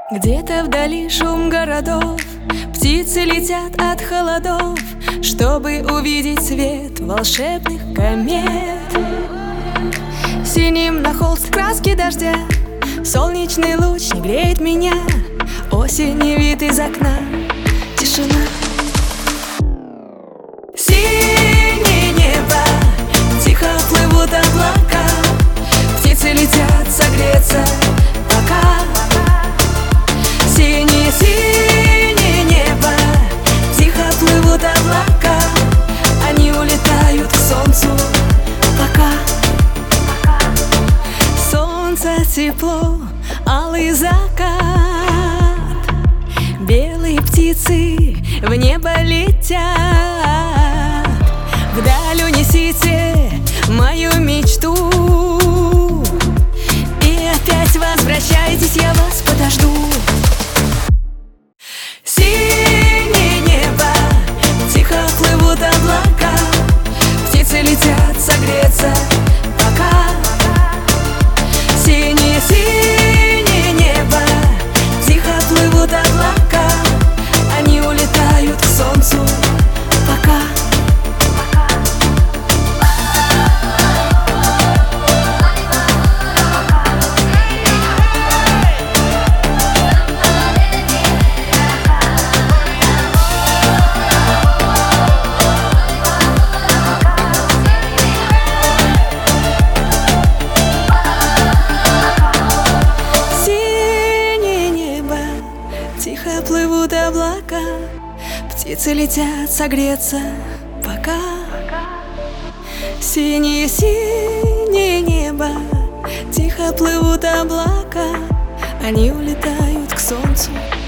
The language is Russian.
Где-то вдали шум городов, птицы летят от холодов, чтобы увидеть свет волшебных комет. Синим на холст краски дождя, солнечный луч не греет меня, осенний вид из окна, тишина. Синее небо, тихо плывут облака, птицы летят согреться пока. Синее небо, тихо плывут облака, они улетают к солнцу пока. Солнце тепло, алый закат, белые птицы в небо летят. Вдаль унесите мою мечту, и опять возвращайтесь, я вас подожду. Синее небо, тихо плывут облака, птицы летят согреться пока. Синее небо, тихо плывут облака, они улетают к солнцу пока. Тихо плывут облака, птицы летят согреться пока. Синее небо, тихо плывут облака, они улетают к солнцу.